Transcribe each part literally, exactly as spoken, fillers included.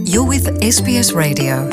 You're with S B S Radio.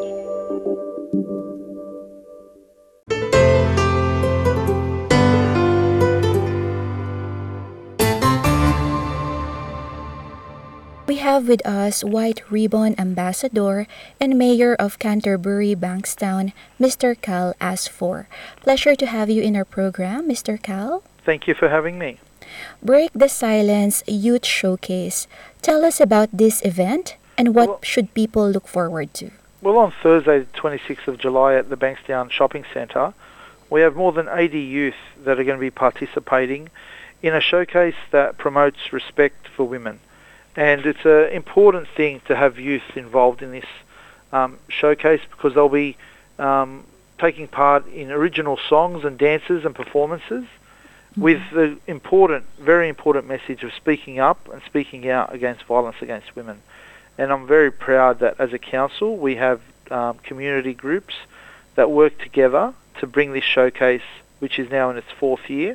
We have with us White Ribbon Ambassador and Mayor of Canterbury Bankstown, Mister Cal Asfor. Pleasure to have you in our program, Mister Cal. Thank you for having me. Break the Silence Youth Showcase. Tell us about this event and what well, should people look forward to. Well, on Thursday, the twenty-sixth of July at the Bankstown Shopping Centre, we have more than eighty youth that are going to be participating in a showcase that promotes respect for women. And it's an important thing to have youth involved in this um, showcase because they'll be um, taking part in original songs and dances and performances mm-hmm. with the important, very important message of speaking up and speaking out against violence against women. And I'm very proud that as a council we have um, community groups that work together to bring this showcase, which is now in its fourth year.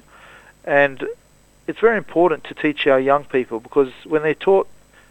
And it's very important to teach our young people because when they're taught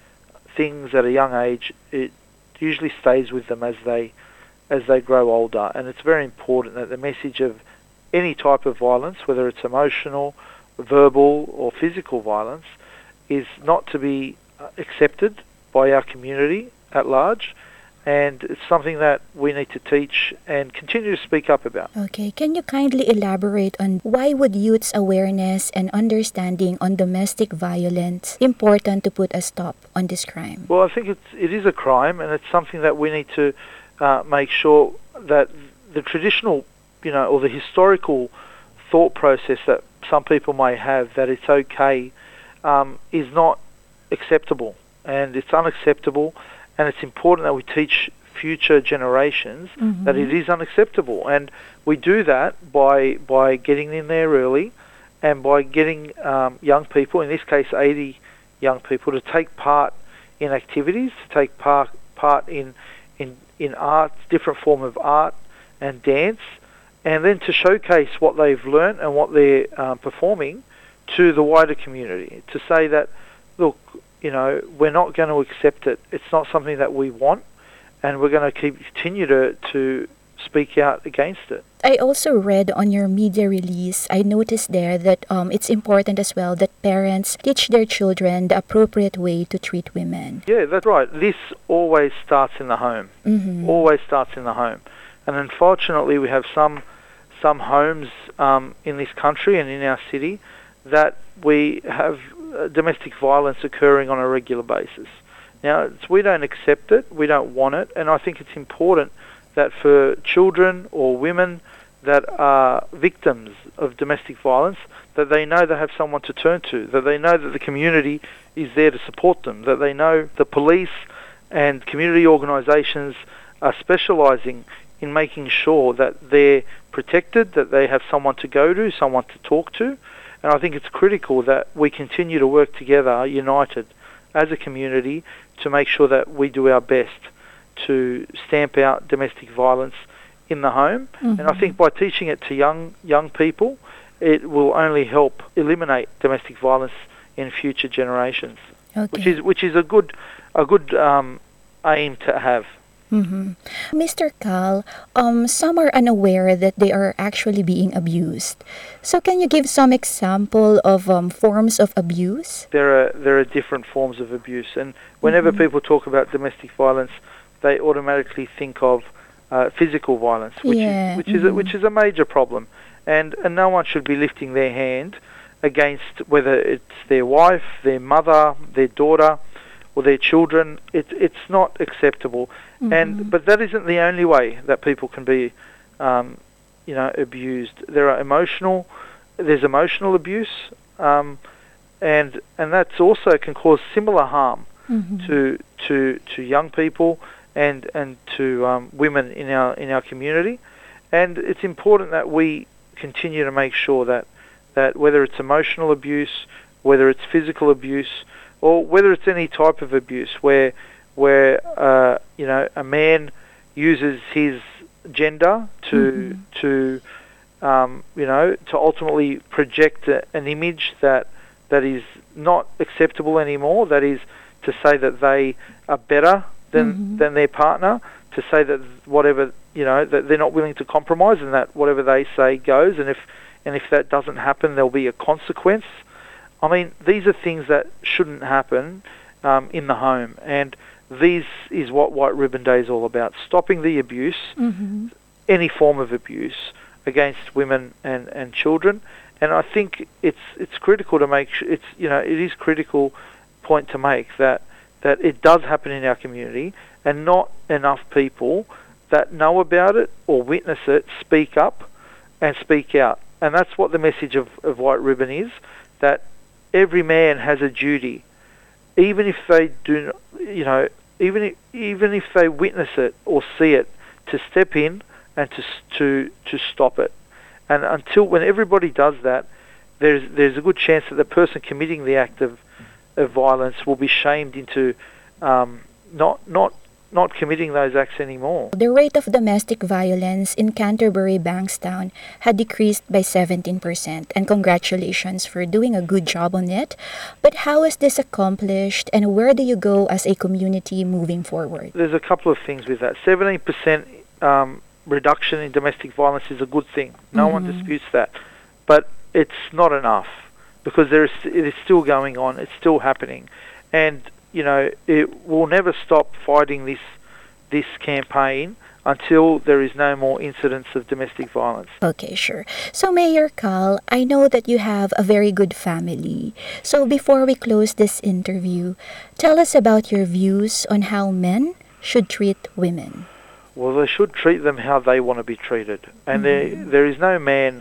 things at a young age, it usually stays with them as they as they grow older. And it's very important that the message of any type of violence, whether it's emotional, verbal or physical violence, is not to be accepted by our community at large. And it's something that we need to teach and continue to speak up about. Okay, can you kindly elaborate on why would youth's awareness and understanding on domestic violence important to put a stop on this crime? Well, I think it's, it is a crime, and it's something that we need to uh, make sure that the traditional, you know, or the historical thought process that some people may have that it's okay um, is not acceptable, and it's unacceptable. And it's important that we teach future generations mm-hmm. that it is unacceptable. And we do that by by getting in there early and by getting um, young people, in this case eighty young people, to take part in activities, to take part, part in, in, in art, different form of art and dance, and then to showcase what they've learnt and what they're um, performing to the wider community, to say that, look, you know, we're not going to accept it. It's not something that we want, and we're going to keep continue to, to speak out against it. I also read on your media release, I noticed there that um, it's important as well that parents teach their children the appropriate way to treat women. Yeah, that's right. This always starts in the home. Mm-hmm. Always starts in the home. And unfortunately, we have some some homes um, in this country and in our city that we have uh, domestic violence occurring on a regular basis. Now, it's, we don't accept it, we don't want it, and I think it's important that for children or women that are victims of domestic violence, that they know they have someone to turn to, that they know that the community is there to support them, that they know the police and community organisations are specialising in making sure that they're protected, that they have someone to go to, someone to talk to. And I think it's critical that we continue to work together, united, as a community, to make sure that we do our best to stamp out domestic violence in the home. Mm-hmm. And I think by teaching it to young young people, it will only help eliminate domestic violence in future generations, okay. which is which is a good a good um, aim to have. Mm-hmm. Mister Cal, um, some are unaware that they are actually being abused. So can you give some example of um, forms of abuse? There are there are different forms of abuse, and whenever mm-hmm. people talk about domestic violence, they automatically think of uh, physical violence, which yeah. is which mm-hmm. is a, which is a major problem, and and no one should be lifting their hand against whether it's their wife, their mother, their daughter, or their children. It's it's not acceptable. Mm-hmm. And but that isn't the only way that people can be, um, you know, abused. There are emotional, there's emotional abuse, um, and and that's also can cause similar harm mm-hmm. to to to young people and and to um, women in our in our community. And it's important that we continue to make sure that that whether it's emotional abuse, whether it's physical abuse, or whether it's any type of abuse where where uh, you know a man uses his gender to mm-hmm. to um, you know to ultimately project a, an image that that is not acceptable anymore. That is to say that they are better than Mm-hmm. than their partner, to say that whatever, you know, that they're not willing to compromise, and that whatever they say goes, and if and if that doesn't happen, there'll be a consequence. I mean, these are things that shouldn't happen um, in the home, and these is what White Ribbon Day is all about: stopping the abuse, Mm-hmm. any form of abuse against women and, and children. And I think it's it's critical to make sure, it's you know it is critical point to make that that it does happen in our community, and not enough people that know about it or witness it speak up and speak out. And that's what the message of, of White Ribbon is, that every man has a duty, even if they do, you know, even if, even if they witness it or see it, to step in and to to to stop it. And until when everybody does that, there's there's a good chance that the person committing the act of, of violence will be shamed into um, not not not committing those acts anymore. The rate of domestic violence in Canterbury Bankstown had decreased by seventeen percent, and congratulations for doing a good job on it. But how is this accomplished, and where do you go as a community moving forward? There's a couple of things with that. seventeen percent um, reduction in domestic violence is a good thing. No Mm-hmm. one disputes that. But it's not enough, because there is, it is still going on. It's still happening. And, you know, it will never stop fighting this this campaign until there is no more incidents of domestic violence. Okay, sure. So, Mayor Cal, I know that you have a very good family. So, before we close this interview, tell us about your views on how men should treat women. Well, they should treat them how they want to be treated. And there there is no man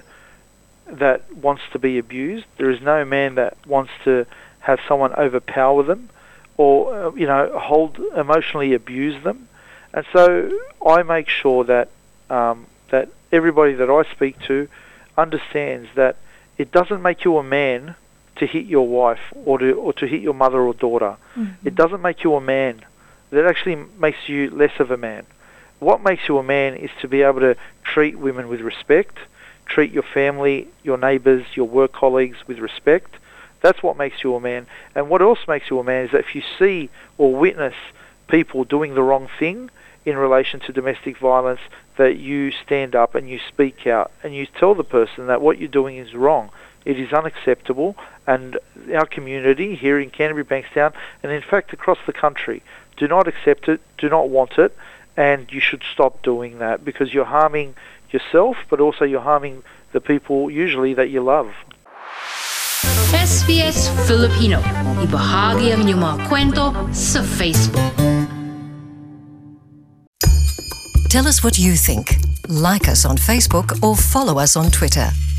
that wants to be abused. There is no man that wants to have someone overpower them or, uh, you know, hold, emotionally abuse them. And so I make sure that um, that everybody that I speak to understands that it doesn't make you a man to hit your wife or to or to hit your mother or daughter. Mm-hmm. It doesn't make you a man. That actually makes you less of a man. What makes you a man is to be able to treat women with respect, treat your family, your neighbours, your work colleagues with respect. That's what makes you a man. And what else makes you a man is that if you see or witness people doing the wrong thing in relation to domestic violence, that you stand up and you speak out and you tell the person that what you're doing is wrong. It is unacceptable, and our community here in Canterbury Bankstown, and in fact across the country, do not accept it, do not want it, and you should stop doing that, because you're harming yourself, but also you're harming the people usually that you love. S B S Filipino. Ibahagi ang inyong mga kwento sa Facebook. Tell us what you think. Like us on Facebook or follow us on Twitter.